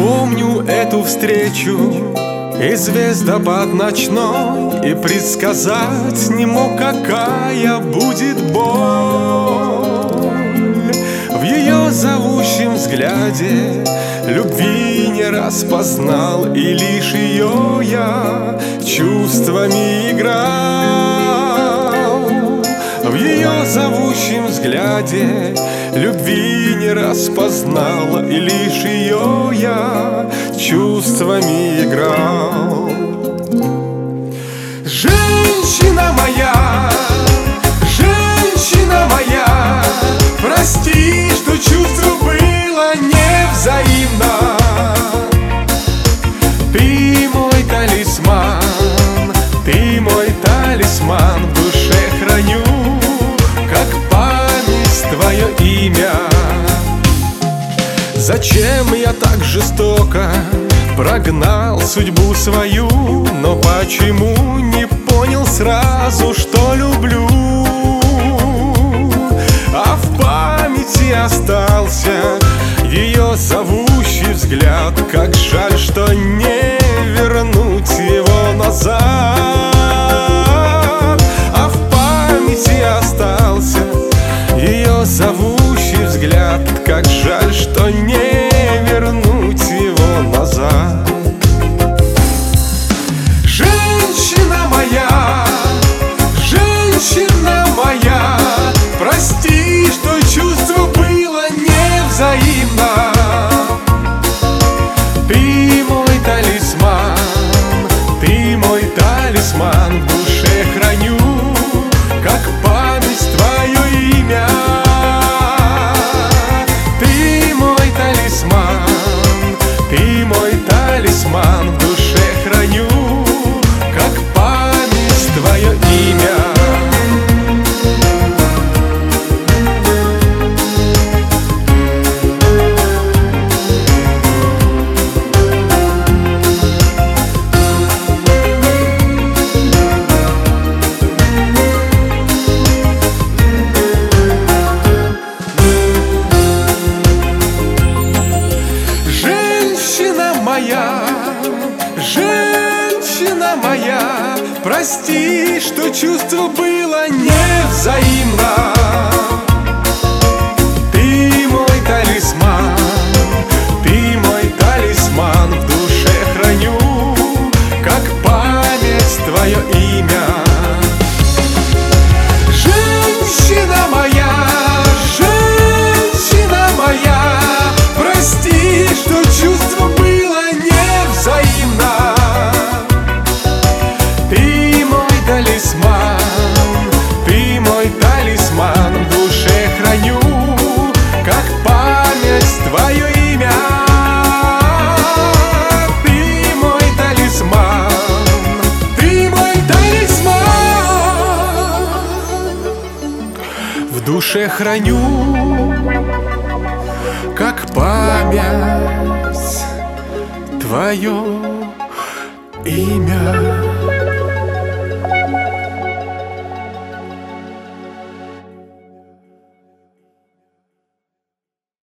помню эту встречу и звездопад ночной, и предсказать не мог, какая будет боль. В ее зовущем взгляде любви не распознал, и лишь ее я чувствами играл. В ее зовущем взгляде любви не распознал, и лишь ее я чувствами играл. Женщина моя, прости, что чувство было невзаимно. Ты мой талисман, ты мой талисман, в душе храню, как память, твое имя. Зачем я так жестоко прогнал судьбу свою, но почему не понял сразу, что люблю? А в памяти остался ее зовущий взгляд. Как жаль, что не вернуть его назад. А в памяти остался ее зовущий взгляд. Как жаль, что не вернуть его назад. Женщина моя, прости, что чувство было невзаимно. Ты мой талисман, в душе храню, как память, твое имя. Ты мой талисман, в душе храню, как память, твое имя. Женщина моя, прости, что чувство было невзаимно. Ты мой талисман, в душе храню, как память, твое имя. Женщина моя, прости, что чувство было невзаимно. Ты мой талисман, в душе храню, как память, твое имя. Ты мой талисман, в душе храню, как память, твое имя.